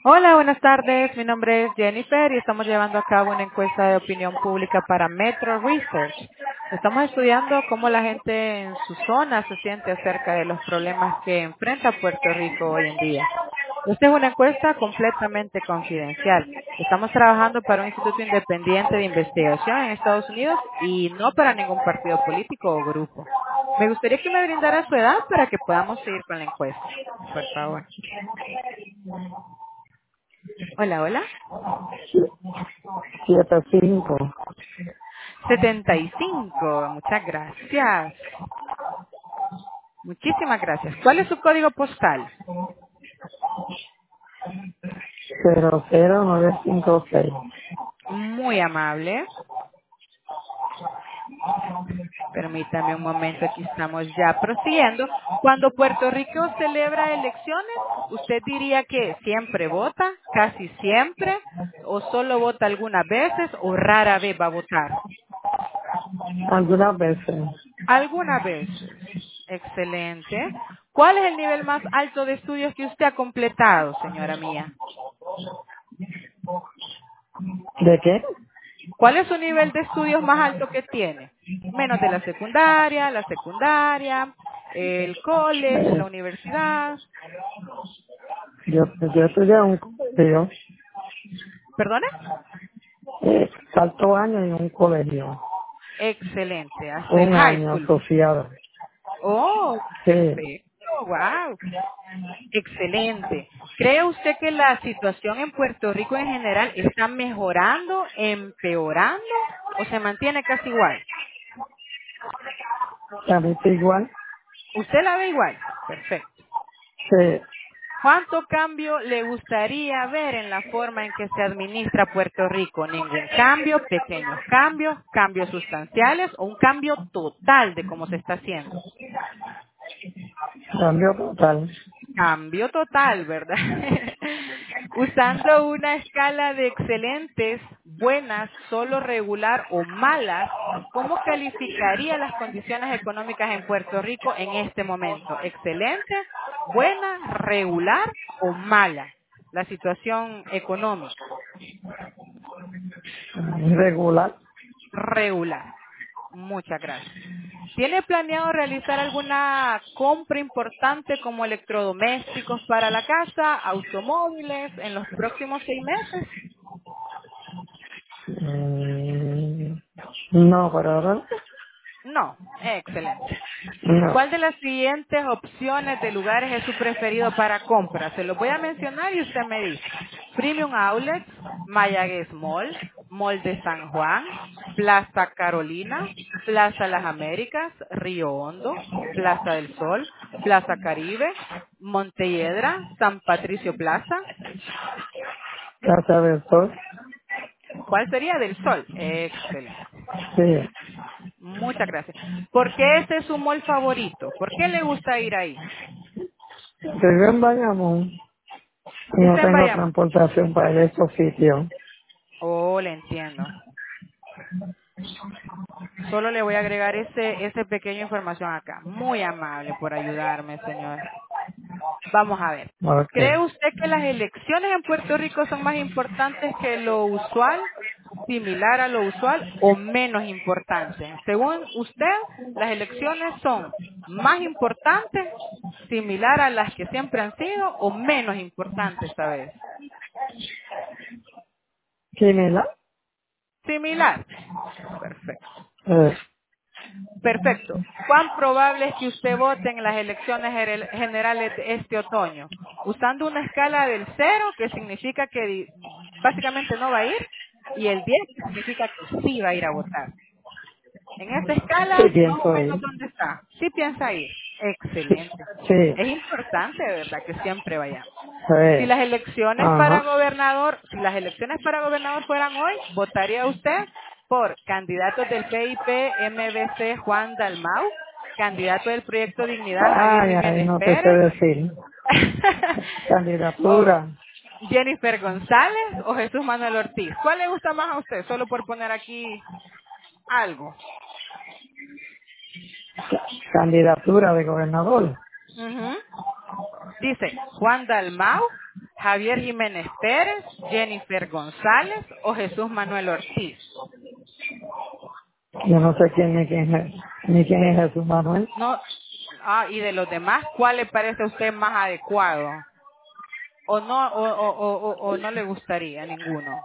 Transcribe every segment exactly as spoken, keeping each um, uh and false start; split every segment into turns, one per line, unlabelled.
Hola, buenas tardes. Mi nombre es Jennifer y estamos llevando a cabo una encuesta de opinión pública para Metro Research. Estamos estudiando cómo la gente en su zona se siente acerca de los problemas que enfrenta Puerto Rico hoy en día. Esta es una encuesta completamente confidencial. Estamos trabajando para un instituto independiente de investigación en Estados Unidos y no para ningún partido político o grupo. Me gustaría que me brindara su edad para que podamos seguir con la encuesta. Por favor. Hola, hola.
Siete cinco
setenta y cinco. Muchas gracias. Muchísimas gracias. ¿Cuál es su código postal?
cero cero nueve cinco seis.
Muy amable. Permítame un momento, aquí estamos ya prosiguiendo. Cuando Puerto Rico celebra elecciones, ¿usted diría que siempre vota, casi siempre, o solo vota algunas veces, o rara vez va a votar?
Algunas veces.
Algunas veces. Excelente. ¿Cuál es el nivel más alto de estudios que usted ha completado, señora mía?
¿De qué?
¿Cuál es su nivel de estudios más alto que tiene? Menos de la secundaria, la secundaria, el college, la
Eh,
universidad.
yo, yo estudié en un colegio,
¿Perdone?
eh, salto año en un colegio,
Excelente, hasta el
un
high
año
school.
asociado.
Oh,
Sí,
perfecto, wow. Excelente. ¿Cree usted que la situación en Puerto Rico en general está mejorando, empeorando o se mantiene casi igual?
también estoy igual.
¿Usted la ve igual? Perfecto.
Sí,
¿Cuánto cambio le gustaría ver en la forma en que se administra Puerto Rico? ¿Ningún cambio, pequeños cambios, cambios sustanciales o un cambio total de cómo se está haciendo?
cambio total.
Cambio total, ¿verdad? Usando una escala de excelentes, buenas, solo regular o malas, ¿cómo calificaría las condiciones económicas en Puerto Rico en este momento? ¿Excelente, buena, regular o mala? La situación económica.
Regular.
Regular. Muchas gracias. ¿Tiene planeado realizar alguna compra importante como electrodomésticos para la casa, automóviles en los próximos seis meses?
Mm, no, pero ahora
No. Excelente.
no.
¿Cuál de las siguientes opciones de lugares es su preferido para compra? Se los voy a mencionar y usted me dice. Premium Outlets, Mayagüez Mall, Mall de San Juan, Plaza Carolina, Plaza Las Américas, Río Hondo, Plaza del Sol, Plaza Caribe, Montelledra, San Patricio Plaza.
Casa del Sol.
¿Cuál sería del Sol? Excelente.
Sí.
Muchas gracias. ¿Por qué ese es su mall favorito? ¿Por qué le gusta ir ahí?
Vivo en Bayamón y no
Dice en
tengo
Bayamón.
transportación para ir a esos sitios.
Oh, le entiendo. Solo le voy a agregar ese, ese pequeña información acá. Muy amable por ayudarme, señor. Vamos a ver. ¿Cree
Ok.
usted que las elecciones en Puerto Rico son más importantes que lo usual, similar a lo usual o menos importantes? Según usted, las elecciones son más importantes, similar a las que siempre han sido o menos importantes esta vez.
Similar.
Similar. Perfecto.
Eh,
Perfecto. ¿Cuán probable es que usted vote en las elecciones gener- generales de este otoño? Usando una escala del cero, que significa que di- básicamente no va a ir, y el diez, que significa que sí va a ir a votar. En esta
sí,
escala, más o
pienso
menos,
ir.
¿dónde está? Sí piensa ir.
Sí.
Excelente.
Sí.
Es importante, ¿verdad?, que siempre vayamos. Si
Sí.
las elecciones para
Ajá.
gobernador, si las elecciones para gobernador fueran hoy, ¿votaría usted por candidatos del P I P M B C Juan Dalmau, candidato del Proyecto Dignidad Javier
Ay, ay,
Jiménez
no te sé
Pérez,
decir.
o
Candidatura.
Jennifer González o Jesús Manuel Ortiz? ¿Cuál le gusta más a usted? Solo por poner aquí algo.
Candidatura de gobernador.
Ujú. Dice Juan Dalmau, Javier Jiménez Pérez, Jennifer González o Jesús Manuel Ortiz.
Yo no sé quién ni quién es, ni quién es Jesús Manuel.
No, ah, y de los demás, ¿cuál le parece a usted más adecuado? ¿O no, o, o, o, o- o no le gustaría ninguno?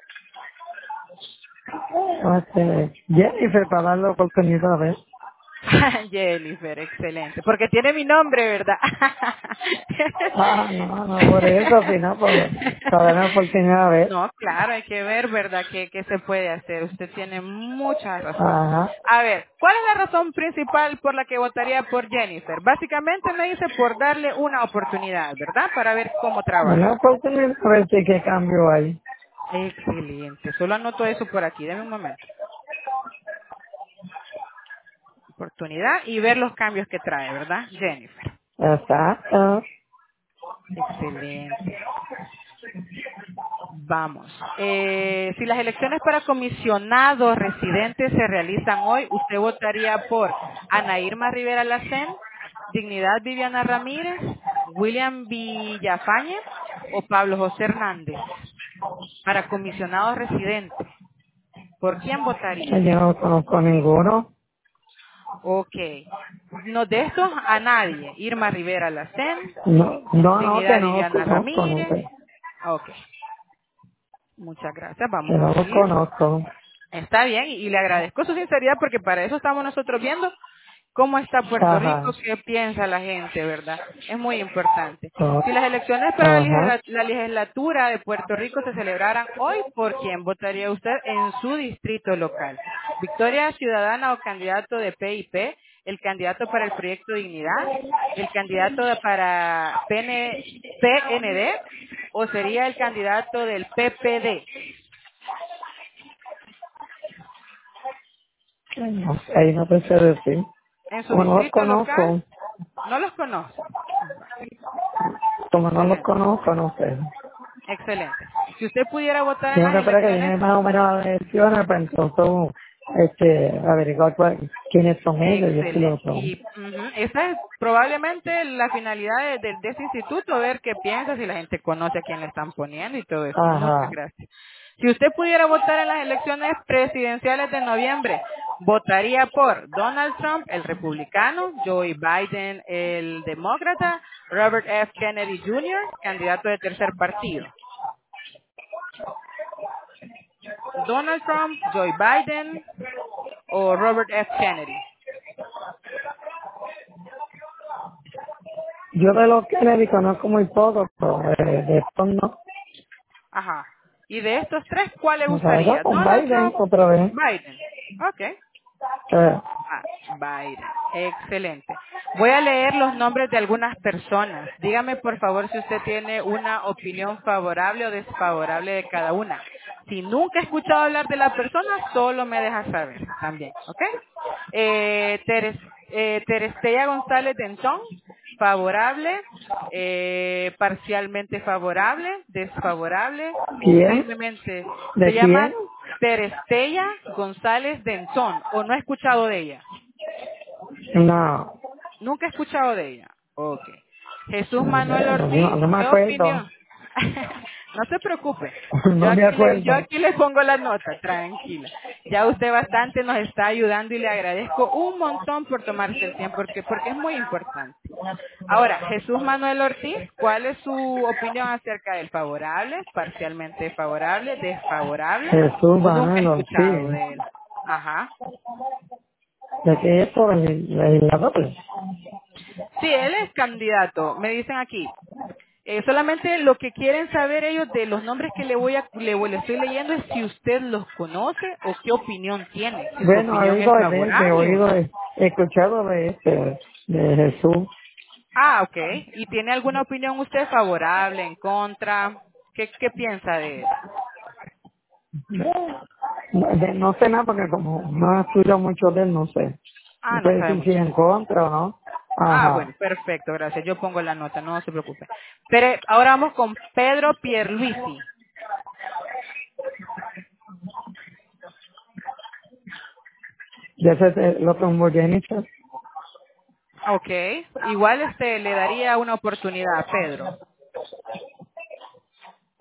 Este, Jennifer, para darle oportunidad a ver.
Jennifer, excelente. Porque tiene mi nombre, ¿verdad?
Ah, no, no, por eso, sino por, para darle oportunidad a ver.
No, claro, hay que ver, ¿verdad? ¿Qué, qué se puede hacer? Usted tiene mucha razón.
Ajá.
A ver, ¿cuál es la razón principal por la que votaría por Jennifer? Básicamente me dice por darle una oportunidad, ¿verdad? Para ver cómo
Una
trabaja.
oportunidad a ver si qué cambio hay.
Excelente. Solo anoto eso por aquí. Deme un momento. Oportunidad y ver los cambios que trae, ¿verdad? Jennifer.
Exacto.
Excelente. Vamos. Eh, si las elecciones para comisionados residentes se realizan hoy, ¿usted votaría por Ana Irma Rivera Lacén, Dignidad Viviana Ramírez, William Villafañe o Pablo José Hernández para comisionados residentes? ¿Por quién votaría?
Yo no conozco ninguno.
Ok. No de estos a nadie. Irma Rivera Lacén,
No, no, no, que
Dignidad
no los
Viviana
conozco, no
Ramírez.
sé.
Ok. Muchas gracias.
Que
Vamos
no
a
los
seguir.
conozco.
Está bien y le agradezco su sinceridad porque para eso estamos nosotros viendo cómo está Puerto
Ajá.
Rico, qué piensa la gente, ¿verdad? Es muy importante.
Oh,
Si las elecciones para la
ajá.
legisla- la legislatura de Puerto Rico se celebraran hoy, ¿por quién votaría usted en su distrito local? ¿Victoria Ciudadana o candidato de P I P? ¿El candidato para el Proyecto Dignidad? ¿El candidato de- para P N P N D? ¿O sería el candidato del P P D?
No sé, ahí no te sé decir.
En su
Como no los
distrito local,
conozco,
no los conoce. Va,
como no los
excelente,
conozco, no sé.
excelente. Si usted pudiera votar en
Tengo
las
que esperar que lleguen
elecciones,
más o menos las elecciones para entonces este, averiguar cuál- quiénes son ellos y eso y lo
excelente.
otro.
Y ujú, esa es probablemente la finalidad de, de- de ese instituto, ver qué piensa, si la gente conoce a quién le están poniendo y todo eso. Muchas
Ajá.
gracias. Si usted pudiera votar en las elecciones presidenciales de noviembre, ¿votaría por Donald Trump, el republicano, Joe Biden, el demócrata, Robert F. Kennedy junior, candidato de tercer partido? Donald Trump, Joe Biden o Robert F. Kennedy.
Yo de los Kennedy conozco muy poco, pero de, de estos no.
Ajá. Y de estos tres, ¿cuál le
Me salgo
gustaría?
con
Donald
Biden
Trump,
otra vez.
Biden. Ok.
Eh,
Ah, Biden. Excelente. Voy a leer los nombres de algunas personas. Dígame, por favor, si usted tiene una opinión favorable o desfavorable de cada una. Si nunca he escuchado hablar de la persona, solo me deja saber también. ¿Ok? Eh, Teres, eh, Terestella González Dentón, favorable, eh, parcialmente favorable, desfavorable o
¿Quién?
firmemente. Se
¿De quién?
llama Terestella González Dentón, o no he escuchado de ella.
No,
Nunca he escuchado de ella. Ok. Jesús Manuel
no, no,
Ortiz,
no me
¿qué
acuerdo.
opinión? No se preocupe. Yo
No me
aquí le, yo
acuerdo.
aquí le pongo la nota, tranquila. Ya usted bastante nos está ayudando y le agradezco un montón por tomarse el tiempo porque, porque es muy importante. Ahora, Jesús Manuel Ortiz, ¿cuál es su opinión acerca del favorable, parcialmente favorable, desfavorable?
Jesús
¿O nunca he
Manuel
escuchado
Ortiz.
de él? Ajá.
¿De qué es por el legislador?
Sí, él es candidato. Me dicen aquí. Eh, solamente lo que quieren saber ellos de los nombres que le voy a le, voy- le estoy leyendo es si usted los conoce o qué opinión tiene, si su
Bueno, he
opinión es
oído de él, he
favorable.
oído, de- he escuchado de este, de Jesús.
Ah, ok. ¿Y tiene alguna opinión usted favorable, en contra? ¿Qué, qué piensa de él?
No, de- no sé nada porque como no he estudiado mucho de él, no sé.
Ah,
No
no
sé
sabe
decir si
mucho.
en contra o no.
Ah, bueno,
Ajá.
perfecto, gracias. Yo pongo la nota, no se preocupe. Pero ahora vamos con Pedro Pierluisi.
Ya sé eh, lo que homogéneo.
Ok. Igual este le daría una oportunidad a Pedro.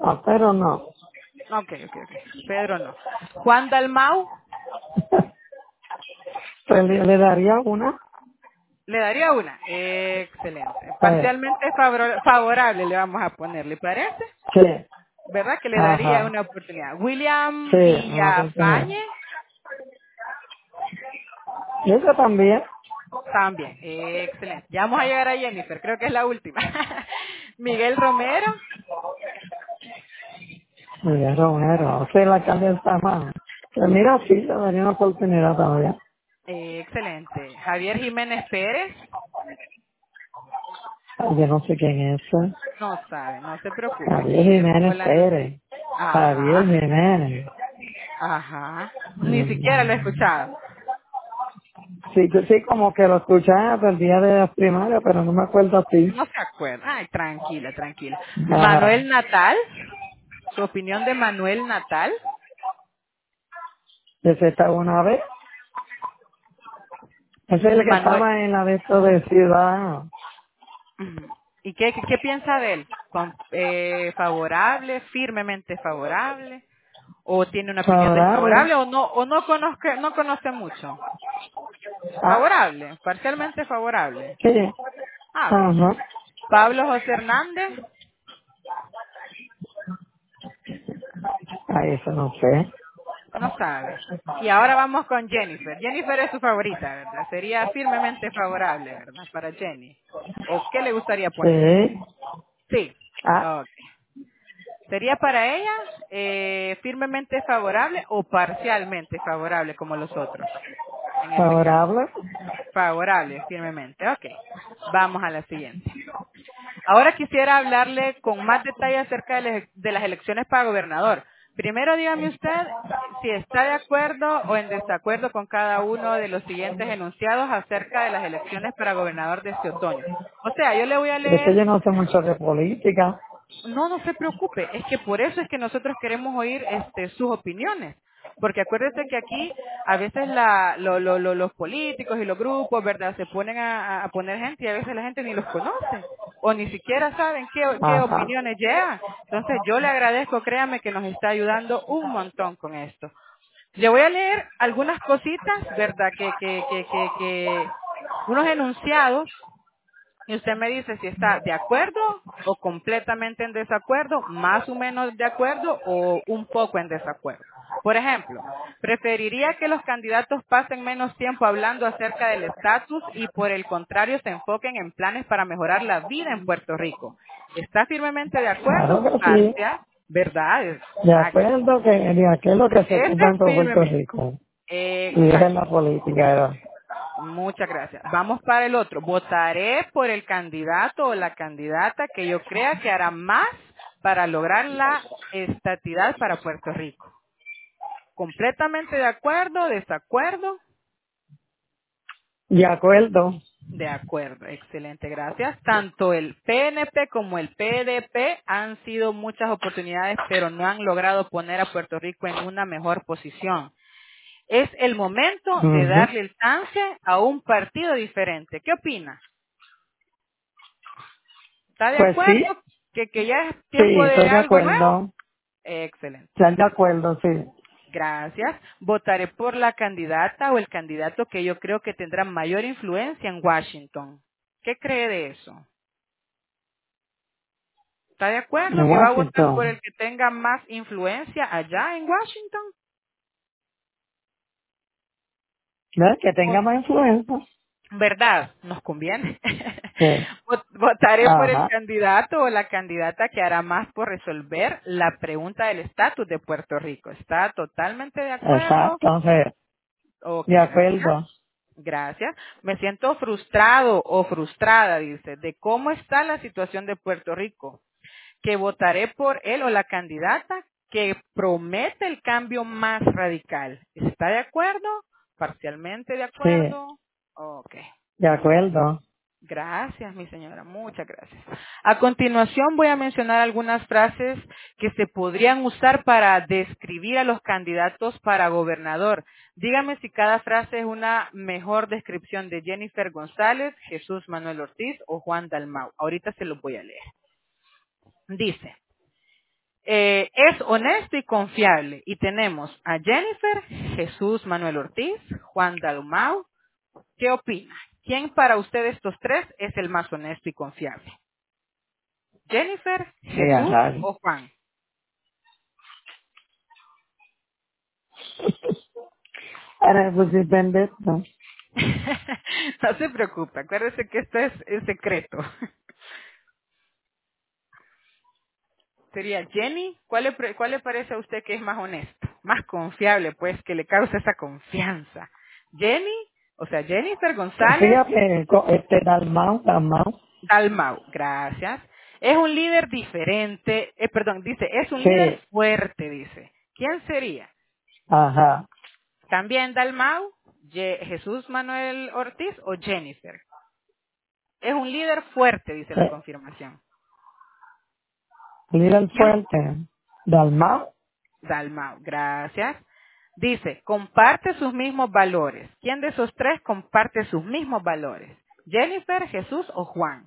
Ah, pero no.
Ok, ok, ok. Pedro no. Juan Dalmau,
Pues le, le daría una.
le daría una. Excelente.
Eh,
Parcialmente favor- favorable le vamos a poner, ¿le parece?
sí.
¿Verdad que le daría
Ajá.
una oportunidad? William
Sí, una oportunidad.
Villafañe,
Y eso también.
también. Excelente. Ya vamos a llegar a Jennifer, creo que es la última. Miguel Romero,
Miguel Romero. Sí, la calle está mal. Pues mira, sí, le daría una oportunidad todavía.
excelente. Javier Jiménez Pérez,
Ay, yo no sé quién es ese.
no sabe, no se preocupe,
Javier
aquí le pongo
Jiménez
la nota.
Pérez. Javier
Ajá,
Jiménez.
ajá. Ni siquiera lo he
Mm.
escuchado.
Sí, que sí, como que lo escuchaba el día de la primaria, pero no me acuerdo así.
No se acuerda. Ay, tranquila, tranquila.
Ajá.
Manuel Natal, su opinión de Manuel Natal.
Ese estaba una vez. Ese es el que
Manuel,
estaba en la de esto de ciudad
ujú. ¿Y qué, qué, qué piensa de él? Con- eh, ¿Favorable, firmemente favorable? ¿O tiene una opinión
favorable.
desfavorable? ¿O no, o no conozca, no conoce mucho?
Ah,
Favorable, parcialmente favorable.
sí.
Ah, ok.
Ajá.
Pablo José Hernández,
Ah, eso no sé.
no sabe. Y ahora vamos con Jennifer. Jennifer es su favorita, ¿verdad? Sería firmemente favorable, ¿verdad? Para Jenny. ¿O qué le gustaría poner?
Sí.
Sí.
Ah,
Ok. ¿Sería para ella eh, firmemente favorable o parcialmente favorable como los otros? En este caso.
favorable.
Favorable, firmemente. Ok. Vamos a la siguiente. Ahora quisiera hablarle con más detalle acerca de, las de las elecciones para gobernador. Primero dígame usted si está de acuerdo o en desacuerdo con cada uno de los siguientes enunciados acerca de las elecciones para gobernador de este otoño. O sea, yo le voy a
Es que
leer.
yo no sé mucho de política.
No, no se preocupe, es que por eso es que nosotros queremos oír este, sus opiniones. Porque acuérdese que aquí a veces la, lo- lo- lo- los políticos y los grupos, ¿verdad? Se ponen a, a poner gente y a veces la gente ni los conoce o ni siquiera saben qué, qué
Ajá.
opiniones llevan. Entonces yo le agradezco, créame que nos está ayudando un montón con esto. Le voy a leer algunas cositas, ¿verdad? Que, que, que, que, que unos enunciados y usted me dice si está de acuerdo o completamente en desacuerdo, más o menos de acuerdo o un poco en desacuerdo. Por ejemplo, preferiría que los candidatos pasen menos tiempo hablando acerca del estatus y por el contrario se enfoquen en planes para mejorar la vida en Puerto Rico. ¿Está firmemente de
Claro
acuerdo?
que sí.
Parcial, ¿verdad?
De
Exacto.
acuerdo que de aquello que se
Este
ocupa
es
en todo Puerto
firmemente.
Rico. Y es en
Exacto.
la política, ¿verdad?
Muchas gracias. Vamos para el otro. Votaré por el candidato o la candidata que yo crea que hará más para lograr la estatidad para Puerto Rico. ¿Completamente de acuerdo? ¿Desacuerdo?
De acuerdo.
De acuerdo. Excelente, gracias. Tanto el P N P como el P D P han sido muchas oportunidades, pero no han logrado poner a Puerto Rico en una mejor posición. Es el momento de
Ujú.
darle el chance a un partido diferente. ¿Qué opina? ¿Está de
Pues sí,
acuerdo que, que ya es
sí,
tiempo de
estoy de
algo nuevo?
acuerdo.
Excelente.
Estoy de acuerdo, sí.
Gracias. Votaré por la candidata o el candidato que yo creo que tendrá mayor influencia en Washington. ¿Qué cree de eso? ¿Está de acuerdo
En
que va a votar por
Washington.
el que tenga más influencia allá en Washington?
¿Ves? Que tenga más influencia.
¿Verdad? Nos conviene.
Sí.
Vot- Votaré por el
Ajá.
candidato o la candidata que hará más por resolver la pregunta del estatus de Puerto Rico. ¿Está totalmente de acuerdo?
Exacto, sí.
Ok,
De
gracias.
acuerdo.
Gracias. Me siento frustrado o frustrada, dice, de cómo está la situación de Puerto Rico, que votaré por él o la candidata que promete el cambio más radical. ¿Está de acuerdo? ¿Parcialmente de
Sí,
acuerdo? Ok.
de acuerdo.
Gracias, mi señora, muchas gracias. A continuación voy a mencionar algunas frases que se podrían usar para describir a los candidatos para gobernador. Dígame si cada frase es una mejor descripción de Jennifer González, Jesús Manuel Ortiz o Juan Dalmau. Ahorita se los voy a leer. Dice, Eh, es honesto y confiable. Y tenemos a Jennifer, Jesús Manuel Ortiz, Juan Dalmau. ¿Qué opina? ¿Quién para usted de estos tres es el más honesto y confiable? ¿Jennifer,
Ya,
Jesús
raro.
o Juan?
Ahora, pues depende, ¿no?
No se preocupe, acuérdese que esto es, es secreto. Sería Jenny. ¿Cuál le, pre- ¿Cuál le parece a usted que es más honesto? Más confiable, pues, que le causa esa confianza. Jenny, o sea, Jennifer González
Fíjate, co- este Dalmau, Dalmau,
Dalmau. Gracias. Es un líder diferente, eh, perdón, dice, es un líder
sí,
fuerte, dice. ¿Quién sería?
ajá,
¿También Dalmau, Ye- Jesús Manuel Ortiz o Jennifer? Es un líder fuerte, dice la
eh,
confirmación.
líder
¿Quién?
fuerte, Dalmau,
Dalmau, gracias. Dice, comparte sus mismos valores. ¿Quién de esos tres comparte sus mismos valores? ¿Jennifer, Jesús o Juan?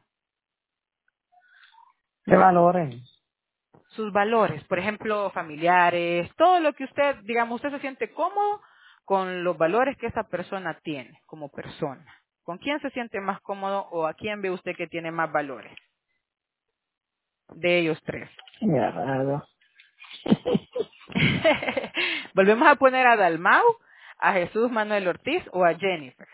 de valores,
Sus valores, por ejemplo, familiares, todo lo que usted, digamos, usted se siente cómodo con los valores que esa persona tiene como persona. ¿Con quién se siente más cómodo o a quién ve usted que tiene más valores de ellos tres?
ya, raro.
Volvemos a poner a Dalmau, a Jesús Manuel Ortiz o a Jennifer.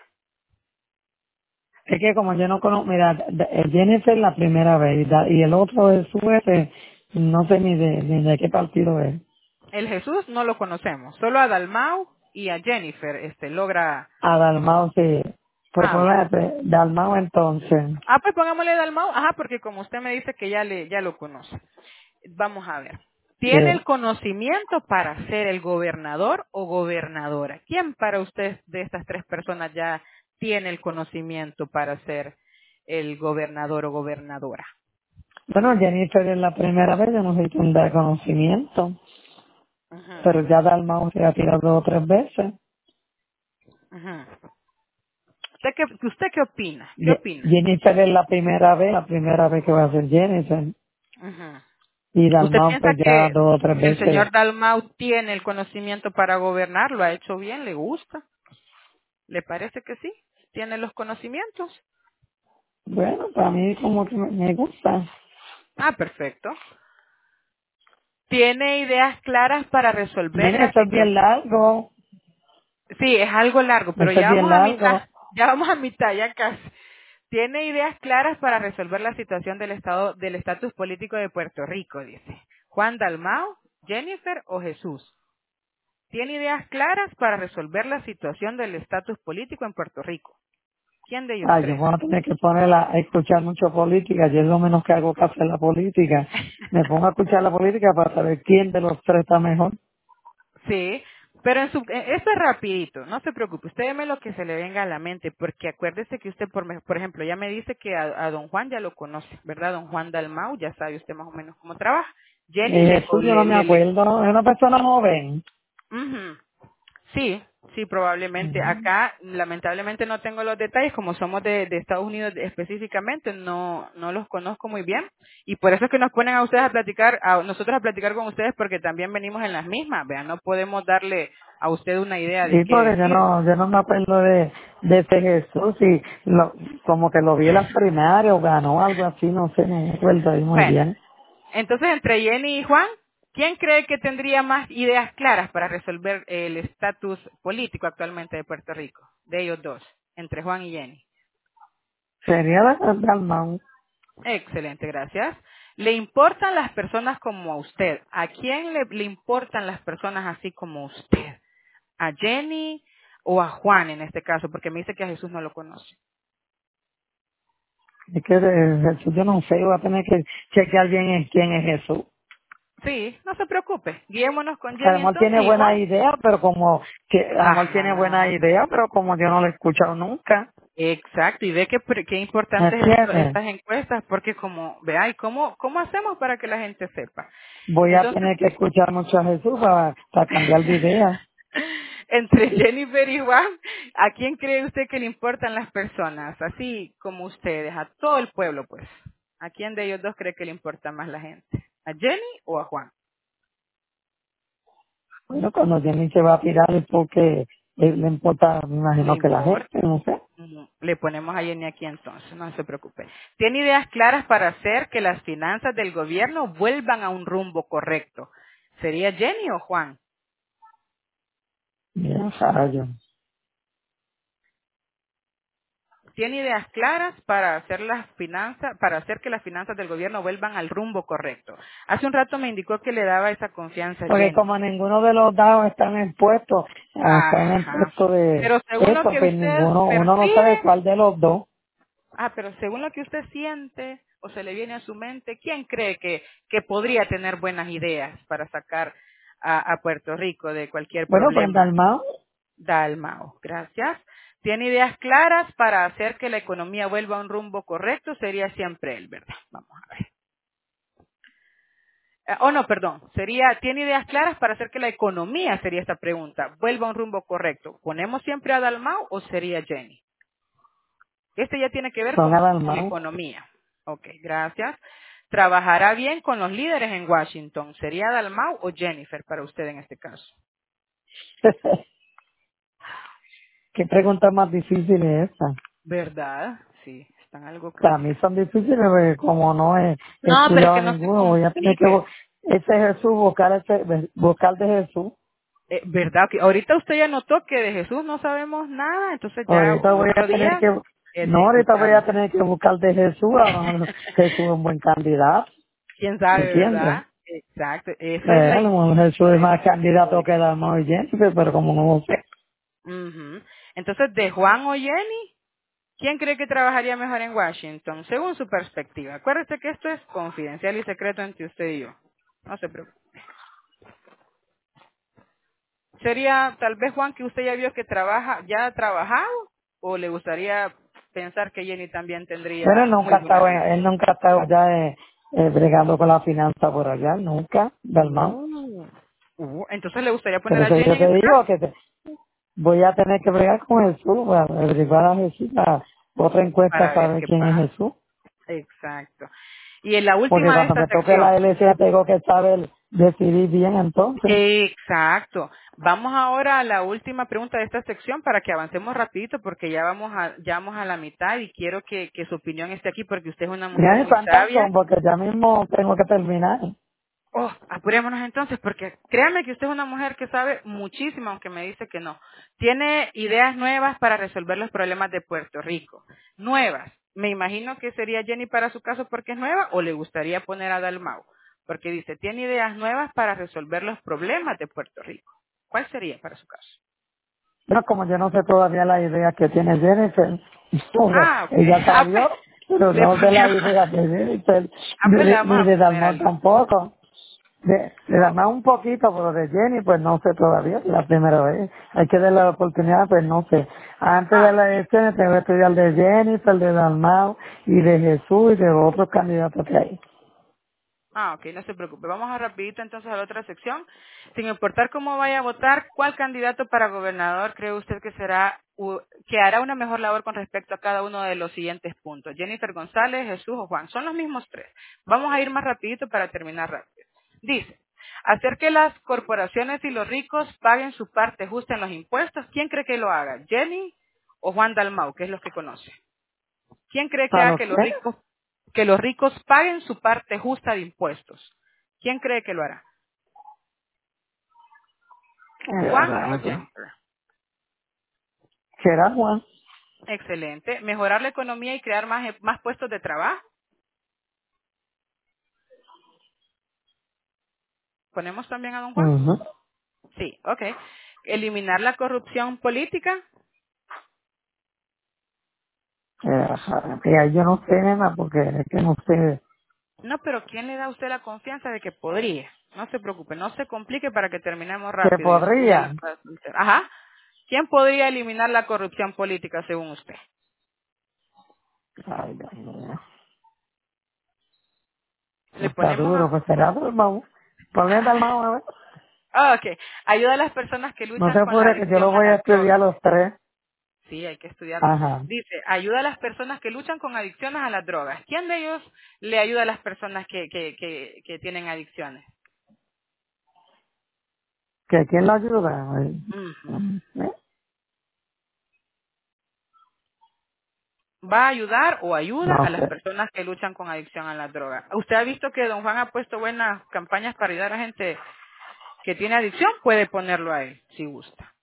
Es que como yo no conozco, mira, de- eh, Jennifer la primera vez y, da- y el otro es su ese, no sé ni de, ni de qué partido es.
El Jesús no lo conocemos, solo a Dalmau y a Jennifer este logra.
A Dalmau, sí. Pues
Ah, bueno.
ponete, Dalmau entonces,
Ah, pues pongámosle Dalmau, ajá, porque como usted me dice que ya le ya lo conoce. Vamos a ver. ¿Tiene el
sí.
conocimiento para ser el gobernador o gobernadora? ¿Quién para usted de estas tres personas ya tiene el conocimiento para ser el gobernador o gobernadora?
Bueno, Jennifer es la primera vez, yo no sé si tendrá conocimiento,
Ujú,
pero ya Dalmau se ha tirado dos o tres veces.
ujú. ¿Usted qué, ¿Usted qué opina? ¿Qué
Ye-
opina?
Jennifer es la primera vez, la primera vez que va a ser Jennifer.
Ujú.
Y
¿Usted
Dalmau
piensa
pues ya
que
dos o tres
el
veces.
señor Dalmau tiene el conocimiento para gobernar? ¿Lo ha hecho bien? ¿Le gusta? ¿Le parece que sí? ¿Tiene los conocimientos?
Bueno, para mí como que me me gusta.
Ah, perfecto. ¿Tiene ideas claras para resolver
Mira,
la
esto es bien
situación?
largo,
Sí, es algo largo, pero
esto es
ya
bien
vamos a mitad.
largo.
Ya vamos a mitad, ya casi. ¿Tiene ideas claras para resolver la situación del estado del estatus político de Puerto Rico? Dice. Juan Dalmau, Jennifer o Jesús. ¿Tiene ideas claras para resolver la situación del estatus político en Puerto Rico? ¿Quién de ellos
Ay, yo
tres?
voy a tener que poner a, a escuchar mucho política, yo es lo menos que hago casi en la política. Me pongo a escuchar la política para saber quién de los tres está mejor.
Sí, pero en su, eh, esto es rapidito, no se preocupe, usted deme lo que se le venga a la mente, porque acuérdese que usted, por, me- por ejemplo, ya me dice que a, a don Juan ya lo conoce, ¿verdad? Don Juan Dalmau, ya sabe usted más o menos cómo trabaja. Jenny
Y
le,
Jesús yo no
le,
me
le, le-
acuerdo, es una persona joven.
Ujú. Sí, sí, probablemente.
Ujú.
Acá, lamentablemente, no tengo los detalles, como somos de, de Estados Unidos específicamente, no, no los conozco muy bien. Y por eso es que nos ponen a ustedes a platicar, a nosotros a platicar con ustedes, porque también venimos en las mismas. Vean, no podemos darle a usted una idea de
Sí,
qué
porque yo
decir.
no, yo no me acuerdo de, de ese Jesús y lo, como que lo vi en las primarias o ganó algo así, no sé, no me acuerdo ahí muy
Bueno,
bien.
entonces entre Jenny y Juan, ¿quién cree que tendría más ideas claras para resolver el estatus político actualmente de Puerto Rico? De ellos dos, entre Juan y Jenny.
Sería de Dalmau.
Excelente, gracias. ¿Le importan las personas como a usted? ¿A quién le, le importan las personas así como usted? ¿A Jenny o a Juan en este caso? Porque me dice que a Jesús no lo conoce.
Es que de Jesús yo no sé, voy a tener que chequear bien en quién es Jesús.
Sí, no se preocupe. Guiémonos con
A lo
Jenny
mejor
entonces
tiene
y Juan.
buena idea, pero como que a lo mejor tiene buena
Ajá,
idea, pero como yo no lo he escuchado nunca,
exacto. Y ve que pr- qué
¿me
importante es esto-
entiendes?
estas encuestas, porque como, vea, ¿y cómo, cómo hacemos para que la gente sepa?
Voy a
Entonces,
tener que escuchar mucho a Jesús para, para cambiar de idea.
entre Jennifer y Juan, ¿a quién cree usted que le importan las personas? Así como ustedes, a todo el pueblo, pues. ¿A quién de ellos dos cree que le importa más la gente? ¿A Jenny o a Juan?
Bueno, cuando Jenny se va a tirar es porque eh, le importa, me
Le
imagino que la
importa.
gente, no sé.
Ujú. Le ponemos a Jenny aquí entonces, no se preocupe. ¿Tiene ideas claras para hacer que las finanzas del gobierno vuelvan a un rumbo correcto? ¿Sería Jenny o Juan?
Mira, rayo.
¿Tiene ideas claras para hacer las finanzas, para hacer que las finanzas del gobierno vuelvan al rumbo correcto? Hace un rato me indicó que le daba esa confianza a
Porque
Jenny.
como ninguno de los dados están expuestos, ah, están en
Ajá.
puesto de
Pero según lo
esto,
que
pues
usted
ninguno, uno no sabe
percibe,
cuál de los dos.
ah, pero según lo que usted siente o se le viene a su mente, ¿quién cree que, que podría tener buenas ideas para sacar a, a Puerto Rico de cualquier
Bueno, pues
problema?
Dalmau,
Dalmao, gracias. ¿Tiene ideas claras para hacer que la economía vuelva a un rumbo correcto? Sería siempre él, ¿verdad? Vamos a ver. Eh, oh, no, perdón. Sería, ¿tiene ideas claras para hacer que la economía, sería esta pregunta, vuelva a un rumbo correcto? ¿Ponemos siempre a Dalmao o sería Jenny? Este ya tiene que ver
son
con,
a
con la
Dalmau.
economía. Ok, gracias. ¿Trabajará bien con los líderes en Washington? ¿Sería Dalmau o Jennifer para usted en este caso?
¿Qué pregunta más difícil es esa?
¿Verdad? Sí, están algo
Para mí
crucial.
son difíciles porque como no he
No, pero es que
estudiado
no se
ninguno, voy a tener que
complique.
bu- ese Jesús, buscar ese, buscar de Jesús.
Eh, ¿Verdad? Que ahorita usted ya notó que de Jesús no sabemos nada, entonces ya
Ahorita
el
voy a
otro
tener
día
que, no, ahorita voy a
ejecutado.
tener que buscar de Jesús, a lo mejor Jesús es un buen candidato,
¿Quién sabe,
¿entiendes?
verdad? Exacto. Esa es
Eh,
la
a lo mejor Jesús es
por
más
eso
candidato
estoy.
que Dalmau y Jennifer, pero como no lo sé.
Ujú. Entonces, de Juan o Jenny, ¿quién cree que trabajaría mejor en Washington? Según su perspectiva. Acuérdese que esto es confidencial y secreto entre usted y yo. No se preocupe. ¿Sería tal vez Juan que usted ya vio que trabaja, ya ha trabajado? ¿O le gustaría pensar que Jenny también
Bueno, él
tendría muy
nunca
buenas
estaba,
ideas?
él nunca estaba ya eh, eh, bregando con la finanza por allá, nunca, Dalmau.
Uh, uh, entonces le gustaría
Por
poner a
eso
Jenny
yo
en
te
ese
digo
caso.
que te- voy a tener que bregar con Jesús, para averiguar a Jesús, la otra encuesta,
Para ver
saber
qué
quién es
pasa.
Jesús.
Exacto. Y en la
Porque
última de
cuando
esta
me toque
sección.
la elección tengo que saber decidir bien entonces.
Exacto. Vamos ahora a la última pregunta de esta sección para que avancemos rapidito porque ya vamos a, ya vamos a la mitad y quiero que, que su opinión esté aquí porque usted es una mujer
Mira, ¿y
muy
cuántas
sabia.
son? Porque ya mismo tengo que terminar.
Oh, apurémonos entonces, porque créame que usted es una mujer que sabe muchísimo, aunque me dice que no. Tiene ideas nuevas para resolver los problemas de Puerto Rico. Nuevas. Me imagino que sería Jenny para su caso porque es nueva, o le gustaría poner a Dalmau. Porque dice, tiene ideas nuevas para resolver los problemas de Puerto Rico. ¿Cuál sería para su caso?
Pero como yo no sé todavía la idea que tiene Jennifer, porque
Ah, ok.
ella
Ah, pues,
salió, pero
le
no sé la
ponemos,
idea de Jennifer,
ah,
ni
pues le
de,
vamos
ni
a
de
poner
Dalmau
al...
tampoco. De, de Dalmau un poquito, pero de Jenny pues no sé todavía, es la primera vez. Hay que darle la oportunidad, pues no sé. Antes de
Ah,
la elección tengo que estudiar de Jennifer, de Dalmau y de Jesús y de otros candidatos que hay.
Ah, ok, no se preocupe. Vamos a rapidito entonces a la otra sección. Sin importar cómo vaya a votar, ¿cuál candidato para gobernador cree usted que será u- que hará una mejor labor con respecto a cada uno de los siguientes puntos? Jennifer González, Jesús o Juan. Son los mismos tres. Vamos a ir más rapidito para terminar rápido. Dice, hacer que las corporaciones y los ricos paguen su parte justa en los impuestos. ¿Quién cree que lo haga? ¿Jenny o Juan Dalmau, que es los que conoce? ¿Quién cree que
¿Para
haga
lo
que
que?
los ricos que los ricos paguen su parte justa de impuestos? ¿Quién cree que lo hará? ¿Juan o Jennifer?
¿Será Juan?
Excelente. ¿Mejorar la economía y crear más, más puestos de trabajo? ¿Ponemos también a don Juan?
Ujú.
Sí, ok. ¿Eliminar la corrupción política?
Eh, ajá, que ahí yo no sé, nena, porque es que no sé
No, pero ¿quién le da a usted la confianza de que podría? No se preocupe, no se complique para que terminemos
que
rápido y usted ya la
podría.
pueda soltar. Ajá. ¿Quién podría eliminar la corrupción política según usted?
Ay, Dios mío.
Le
Está
ponemos
duro,
a...
pues será Dalmau. Ponle Dalmau, a ver.
Ah, ok. Ayuda a las personas que
No
luchan
te
con la
apures que yo
adicción
lo
a
voy a
las
estudiar
drogas.
los tres.
Sí, hay que estudiarlo.
Ajá.
Dice, ayuda a las personas que luchan con adicciones a las drogas. ¿Quién de ellos le ayuda a las personas que, que, que, que tienen adicciones?
¿Que quién la ayuda? Ay,
Ujú.
¿eh?
Va a ayudar o ayuda a
No
las
sé.
personas que luchan con adicción a la droga. ¿Usted ha visto que don Juan ha puesto buenas campañas para ayudar a gente que tiene adicción? Puede ponerlo a él, si gusta.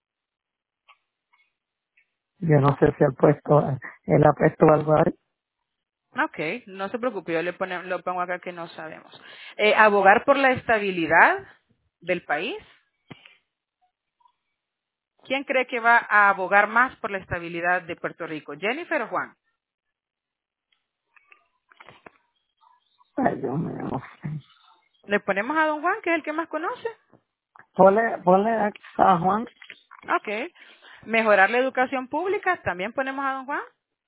Yo no sé si el puesto, él ha puesto algo ahí.
Ok, no se preocupe, yo le pone- lo pongo acá que no sabemos. Eh, abogar por la estabilidad del país. ¿Quién cree que va a abogar más por la estabilidad de Puerto Rico? ¿Jennifer o Juan?
Ay, Dios mío, no sé.
¿Le ponemos a don Juan, que es el que más conoce?
Ponle, ponle a a Juan.
Ok. ¿Mejorar la educación pública? ¿También ponemos a don Juan?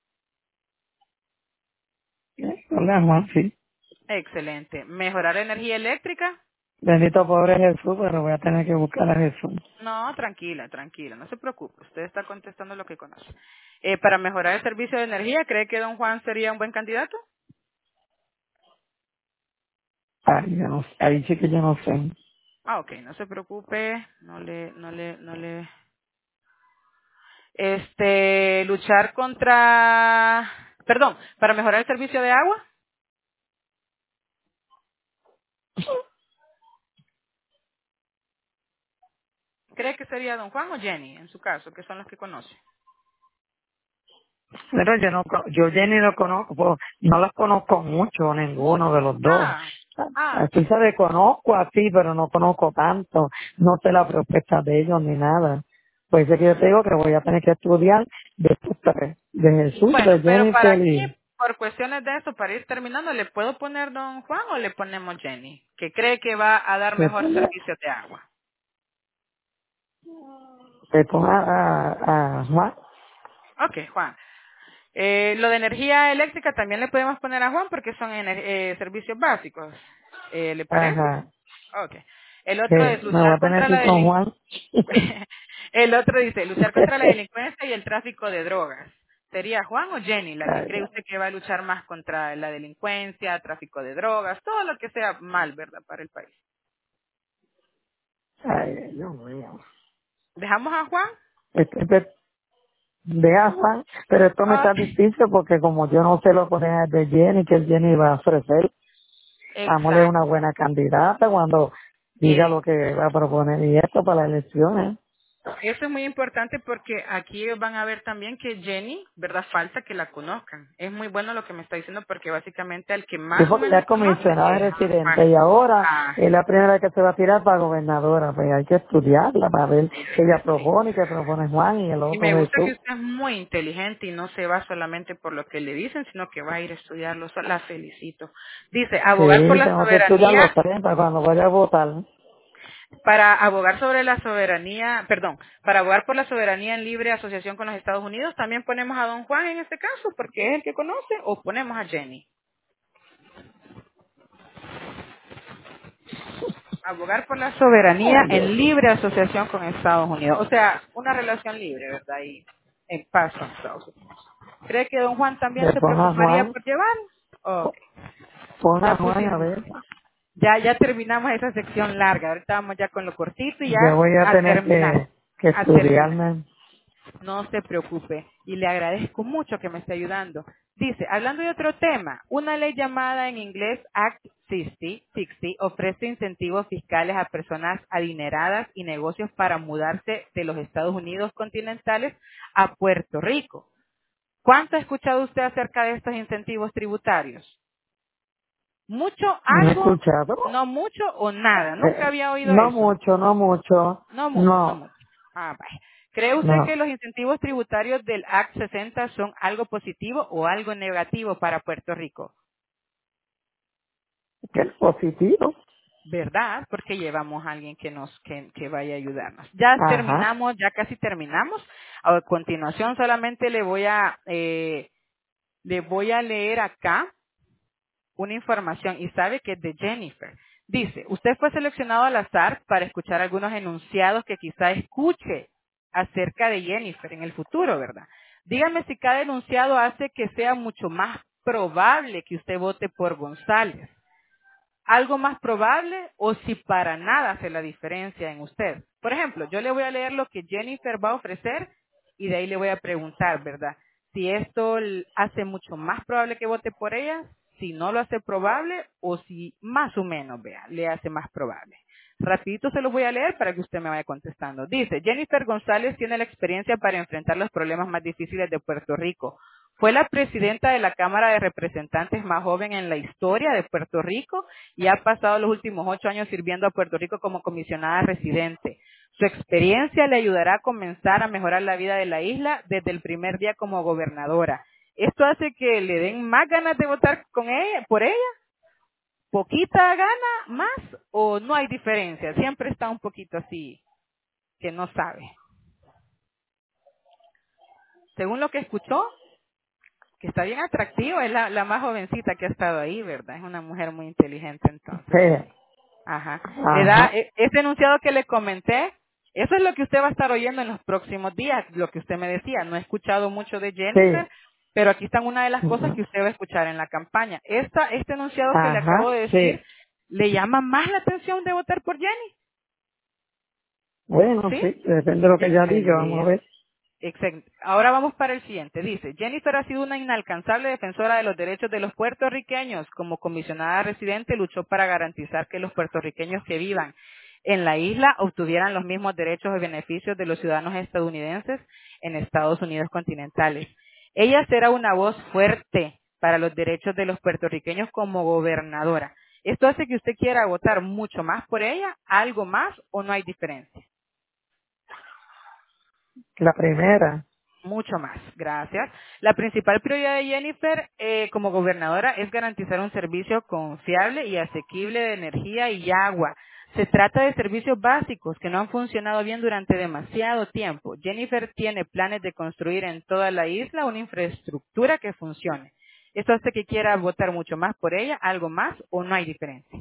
¿eh? Ponle a Juan, sí.
Excelente. ¿Mejorar la energía eléctrica?
Bendito pobre Jesús, pero voy a tener que buscar a Jesús.
No, tranquila, tranquila, no se preocupe. Usted está contestando lo que conoce. Eh, ¿Para mejorar el servicio de energía, cree que don Juan sería un buen candidato?
Ay, yo no sé. Ahí sí que yo no sé.
Ah, ok, no se preocupe. No le, no le, no le. Este, luchar contra, perdón, para mejorar el servicio de agua. ¿Cree que sería don Juan o Jenny, en su caso, que son los que conoce?
Pero yo no, co- yo Jenny lo conozco, pues, no los conozco mucho, ninguno de los dos.
Ah, ah,
Así se le conozco así, pero no conozco tanto. No sé la propuesta de ellos ni nada. Pues es que yo te digo que voy a tener que estudiar de estos tres, de Jesús,
bueno,
de
pero para
Jennifer
aquí,
y
por cuestiones de eso, para ir terminando, ¿le puedo poner don Juan o le ponemos Jenny? Que cree que va a dar
se
mejor
pone,
servicio de agua.
se pone a, a Juan.
Ok, Juan. Eh, lo de energía eléctrica también le podemos poner a Juan porque son ener- eh, servicios básicos. Eh, ¿Le parece?
Ajá.
Ok. El otro
Que
es
me voy
luchar
a tener
contra
que
la
ir con
delincuencia.
Juan.
El otro dice, luchar contra la delincuencia y el tráfico de drogas. ¿Sería Juan o Jenny la que
Ay,
cree usted que va a luchar más contra la delincuencia, tráfico de drogas, todo lo que sea mal, ¿verdad?, para el país.
ay, Dios mío.
¿Dejamos a Juan?
Este, este, vea Juan, pero esto me está
Ok.
difícil porque como yo no sé lo que es de Jenny, que el Jenny va a ofrecer, Amor es una
Exacto.
buena candidata cuando diga
Miren,
lo que va a proponer y esto para las elecciones.
eso es muy importante porque aquí ellos van a ver también que Jenny, ¿verdad? Falta que la conozcan. Es muy bueno lo que me está diciendo porque básicamente al que
Sí,
más o
porque ya
menos
es
conoce
comisionada de
es Juan.
residente y ahora
Ah,
es la primera que se va a tirar para gobernadora, pues hay que estudiarla para ver qué ella
sí.
propone, qué propone Juan y el
Y
otro
me gusta que
Jesús.
usted es muy inteligente y no se va solamente por lo que le dicen, sino que va a ir a estudiarlo. So- La felicito. Dice, abogar por
Sí,
la
tengo que estudiar los
soberanía,
tres para cuando vaya a votar.
para abogar sobre la soberanía, perdón, para abogar por la soberanía en libre asociación con los Estados Unidos, también ponemos a don Juan en este caso, porque es el que conoce, o ponemos a Jenny. Abogar por la soberanía
Ay,
en
Dios.
libre asociación con Estados Unidos. O sea, una relación libre, ¿verdad? Y en paz con Estados Unidos. ¿Cree que don Juan también
Le
se
pongo a
preocuparía
Juan,
por llevar? Ok.
pon a
Ya
Juan a
pusimos.
ver.
Ya, ya terminamos esa sección larga. Ahorita vamos ya con lo cortito y
Yo
ya
voy a
a
tener
terminar.
que, que
A terminar.
estudiarme.
No se preocupe. Y le agradezco mucho que me esté ayudando. Dice, hablando de otro tema, una ley llamada en inglés Act sesenta, sesenta ofrece incentivos fiscales a personas adineradas y negocios para mudarse de los Estados Unidos continentales a Puerto Rico. ¿Cuánto ha escuchado usted acerca de estos incentivos tributarios? ¿Mucho,
¿Me he
algo,
escuchado?
no mucho o nada? Nunca
Eh,
había oído
no
eso.
mucho, no mucho.
No mucho, no
No,
mucho. Ah, vaya. ¿Cree usted
no.
que los incentivos tributarios del Act sesenta son algo positivo o algo negativo para Puerto Rico?
Que es positivo.
¿Verdad? Porque llevamos a alguien que nos que, que vaya a ayudarnos. Ya
Ajá.
terminamos, ya casi terminamos. A continuación solamente le voy a eh, le voy a leer acá una información y sabe que es de Jennifer. Dice, usted fue seleccionado al azar para escuchar algunos enunciados que quizá escuche acerca de Jennifer en el futuro, ¿verdad? Dígame si cada enunciado hace que sea mucho más probable que usted vote por González. algo más probable o si para nada hace la diferencia en usted. Por ejemplo, yo le voy a leer lo que Jennifer va a ofrecer y de ahí le voy a preguntar, ¿verdad? Si esto l- hace mucho más probable que vote por ella, si no lo hace probable o si más o menos, vea, le hace más probable. Rapidito se los voy a leer para que usted me vaya contestando. Dice, Jennifer González tiene la experiencia para enfrentar los problemas más difíciles de Puerto Rico. Fue la presidenta de la Cámara de Representantes más joven en la historia de Puerto Rico y ha pasado los últimos ocho años sirviendo a Puerto Rico como comisionada residente. Su experiencia le ayudará a comenzar a mejorar la vida de la isla desde el primer día como gobernadora. ¿Esto hace que le den más ganas de votar con ella, por ella? ¿Poquita gana más o no hay diferencia? Siempre está un poquito así, que no sabe. Según lo que escuchó, que está bien atractiva, es la, la más jovencita que ha estado ahí, ¿verdad? Es una mujer muy inteligente entonces.
Sí.
Ajá. Le da,
Ajá.
e- ese enunciado que le comenté, eso es lo que usted va a estar oyendo en los próximos días, lo que usted me decía. No he escuchado mucho de Jennifer,
Sí.
pero aquí están una de las cosas
Ujú.
que usted va a escuchar en la campaña. Esta, este enunciado que le acabo
Ajá.
de decir,
Sí.
¿le llama más la atención de votar por Jenny?
Bueno,
¿Sí?
sí, depende de lo que ella diga, vamos a
Excelente.
ver.
Excelente. Ahora vamos para el siguiente. Dice, Jennifer ha sido una inalcanzable defensora de los derechos de los puertorriqueños. Como comisionada residente luchó para garantizar que los puertorriqueños que vivan en la isla obtuvieran los mismos derechos y beneficios de los ciudadanos estadounidenses en Estados Unidos continentales. Ella será una voz fuerte para los derechos de los puertorriqueños como gobernadora. ¿Esto hace que usted quiera votar mucho más por ella, algo más o no hay diferencia?
La primera.
Mucho más, gracias. La principal prioridad de Jennifer eh, como gobernadora es garantizar un servicio confiable y asequible de energía y agua. Se trata de servicios básicos que no han funcionado bien durante demasiado tiempo. Jennifer tiene planes de construir en toda la isla una infraestructura que funcione. ¿Esto hace que quiera votar mucho más por ella, algo más o no hay diferencia?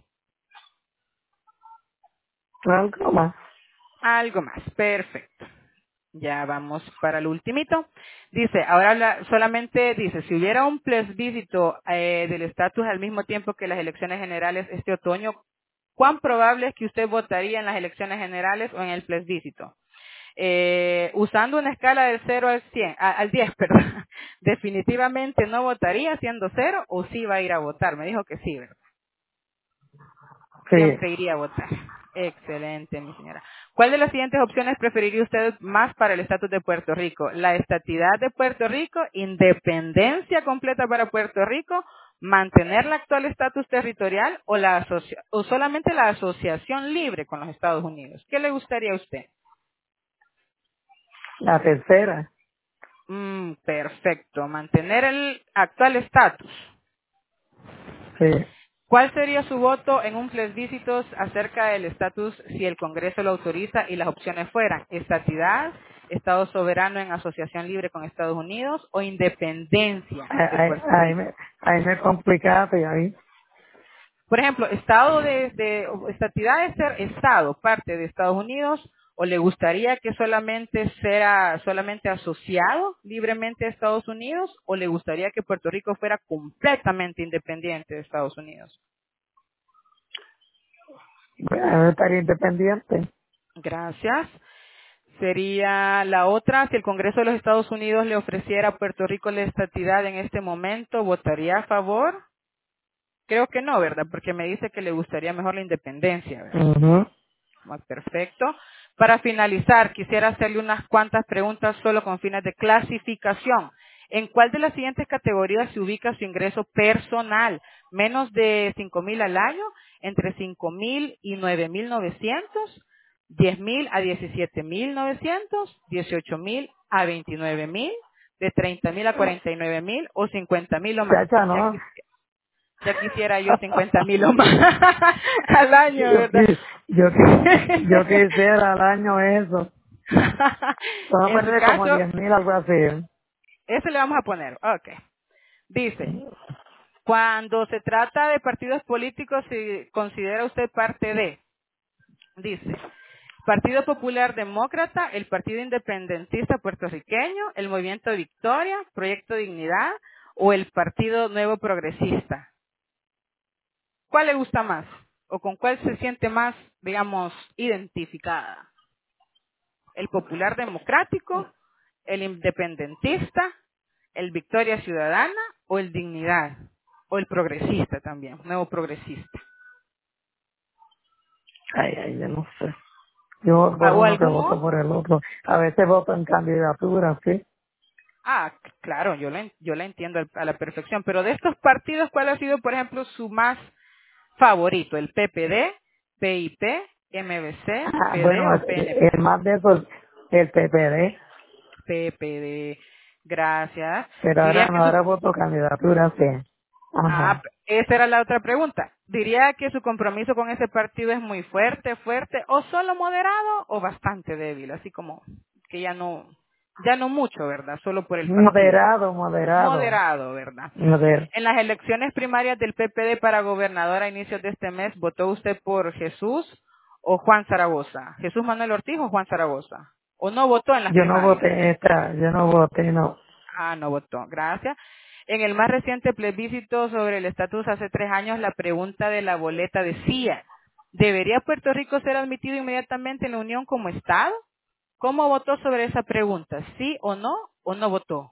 Algo más.
Algo más, perfecto. Ya vamos para el ultimito. Dice, ahora habla- solamente dice, si hubiera un plebiscito eh, del estatus al mismo tiempo que las elecciones generales este otoño, ¿cuán probable es que usted votaría en las elecciones generales o en el plebiscito? Eh, usando una escala del cero al cien, a- al diez, perdón, definitivamente no votaría siendo cero o sí va a ir a votar. Me dijo que sí, ¿verdad?
Sí.
Siempre iría a votar. Excelente, mi señora. ¿Cuál de las siguientes opciones preferiría usted más para el estatus de Puerto Rico? ¿La estatidad de Puerto Rico, independencia completa para Puerto Rico, mantener el actual estatus territorial o, la asocia- o solamente la asociación libre con los Estados Unidos? ¿Qué le gustaría a usted?
La tercera.
Mm, perfecto, mantener el actual estatus.
Sí.
¿Cuál sería su voto en un plebiscito acerca del estatus si el Congreso lo autoriza y las opciones fueran estatidad, Estado soberano en asociación libre con Estados Unidos o independencia de
Ahí,
Puerto
ahí,
Rico?
me, ahí me complicaste ahí.
Por ejemplo, Estado de, de o estatidad es ser Estado, parte de Estados Unidos, o le gustaría que solamente sea solamente asociado libremente a Estados Unidos, o le gustaría que Puerto Rico fuera completamente independiente de Estados Unidos.
Bueno, estaría independiente.
Gracias. Sería la otra, si el Congreso de los Estados Unidos le ofreciera a Puerto Rico la estatidad en este momento, ¿votaría a favor? Creo que no, ¿verdad? Porque me dice que le gustaría mejor la independencia, ¿verdad?
Ujú.
Ah, perfecto. Para finalizar, quisiera hacerle unas cuantas preguntas solo con fines de clasificación. ¿En cuál de las siguientes categorías se ubica su ingreso personal? ¿Menos de cinco mil al año? ¿Entre cinco mil y nueve mil novecientos? ¿diez mil a diecisiete mil novecientos? ¿dieciocho mil a veintinueve mil? ¿De treinta mil a cuarenta y nueve mil? ¿O cincuenta mil o más?
Chacha,
Ya,
no.
quis- ya quisiera yo cincuenta mil o más al año,
yo,
¿verdad?
qui- yo, qui- yo quisiera al año eso. Vamos a
En su
ponerle como
caso,
diez mil, algo así.
eso le vamos a poner. Ok. Dice, cuando se trata de partidos políticos, si considera usted parte de, dice, Partido Popular Demócrata, el Partido Independentista Puertorriqueño, el Movimiento Victoria, Proyecto Dignidad o el Partido Nuevo Progresista. ¿Cuál le gusta más? o con cuál se siente más, digamos, identificada? ¿El popular democrático, el independentista, el Victoria Ciudadana o el Dignidad? O el progresista también, nuevo progresista.
Ay, ay, yo no sé. Yo voto por
¿O
uno que
algún
voto
otro?
por el otro. A veces voto en candidatura, ¿sí?
Ah, c- claro, yo la, en- yo la entiendo al- a la perfección, pero de estos partidos, ¿cuál ha sido, por ejemplo, su más favorito? ¿El P P D, P I P, M V C,
Ah,
P D
bueno,
o
el,
P N P?
el más de eso, el P P D.
P P D, gracias.
Pero ahora
Diría
no,
que su,
ahora voto candidatura, sí.
ah,
Ajá.
esa era la otra pregunta. Diría que su compromiso con ese partido es muy fuerte, fuerte, o solo moderado o bastante débil, así como que ya no, ya no mucho, ¿verdad? Solo por el partido.
Moderado, moderado.
Moderado, ¿verdad?
Moder
En las elecciones primarias del P P D para gobernador a inicios de este mes, ¿votó usted por Jesús o Juan Zaragoza? ¿Jesús Manuel Ortiz o Juan Zaragoza? ¿O no votó en las
Yo no
primarias?
voté esta, yo no voté, no.
Ah, no votó. Gracias. En el más reciente plebiscito sobre el estatus hace tres años, la pregunta de la boleta decía, ¿debería Puerto Rico ser admitido inmediatamente en la Unión como Estado? ¿Cómo votó sobre esa pregunta? ¿Sí o no? ¿O no votó?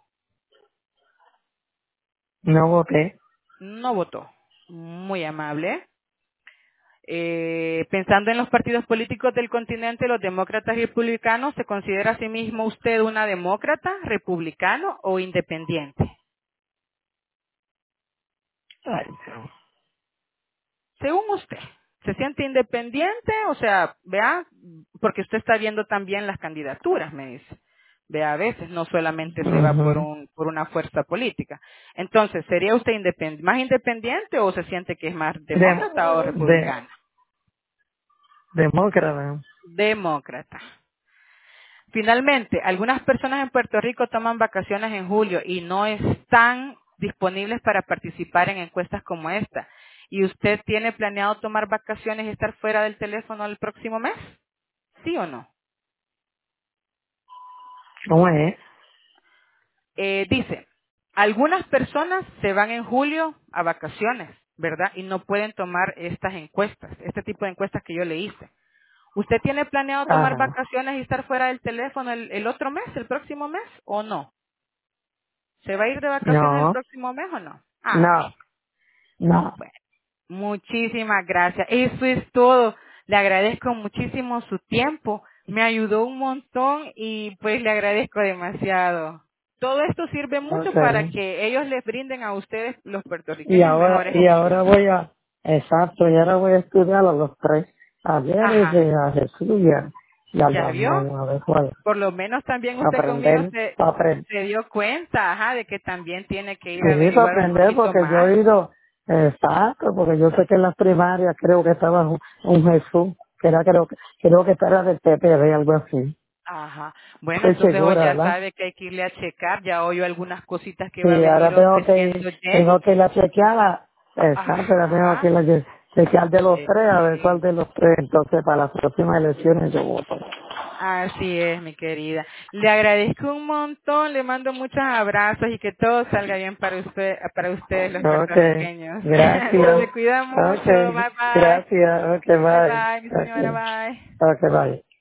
No voté.
No votó. Muy amable. Eh, pensando en los partidos políticos del continente, los demócratas y republicanos, ¿se considera a sí mismo usted una demócrata, republicano o independiente?
Ay, no.
Según usted, ¿se siente independiente? O sea, vea, porque usted está viendo también las candidaturas, me dice. Vea, a veces no solamente se va por
Ujú.
un por una fuerza política. Entonces, ¿sería usted independ- más independiente o se siente que es más
de,
demócrata o
de,
republicana?
demócrata.
Demócrata. Finalmente, algunas personas en Puerto Rico toman vacaciones en julio y no están disponibles para participar en encuestas como esta. ¿Y usted tiene planeado tomar vacaciones y estar fuera del teléfono el próximo mes? ¿Sí o no?
¿Cómo es?
Eh, dice, algunas personas se van en julio a vacaciones, ¿verdad? Y no pueden tomar estas encuestas, este tipo de encuestas que yo le hice. ¿Usted tiene planeado tomar
Ajá.
vacaciones y estar fuera del teléfono el, el otro mes, el próximo mes, o no? ¿Se va a ir de vacaciones el
No,
próximo mes o no? Ah,
no,
bueno.
no.
Bueno, muchísimas gracias. Eso es todo. Le agradezco muchísimo su tiempo. Me ayudó un montón y pues le agradezco demasiado. Todo esto sirve mucho para
Okay.
que ellos les brinden a ustedes, los
Y
puertorriqueños,
ahora,
mejores
y ahora
opciones.
voy a, exacto, y ahora voy a estudiar a los tres. Ayer
Ajá.
y a Jesús y a, y al
¿Ya vio?
Ramón, a ver cuál.
Por lo menos también
Para
usted conmigo
aprender,
se,
para aprender.
se dio cuenta, ajá, de que también tiene que ir a
Sí, para
averiguar un
aprender,
poquito
porque yo
más.
he ido, exacto, porque yo sé que en las primarias creo que estaba un, un Jesús, que era, creo que, creo que era del P P D, algo así.
Ajá. Bueno,
Estoy
entonces hoy
segura,
ya
¿verdad?
sabe que hay que irle a checar. Ya oyó algunas cositas que va a
Sí,
venir
ahora tengo que
ofreciendo
ir,
Jenny.
tengo que ir a chequear, exacto, ahora tengo que
Ajá.
ir a che- chequear de los
Eh,
tres, a ver cuál
sí.
de los tres, entonces para las próximas elecciones yo voto.
Así es, mi querida. Le agradezco un montón, le mando muchos abrazos y que todo salga bien para usted, para ustedes los
Ok,
puertorriqueños.
gracias,
Se cuida mucho.
ok,
Bye bye.
gracias, ok,
Bye
bye,
bye, mi señora.
ok,
Bye.
ok, bye.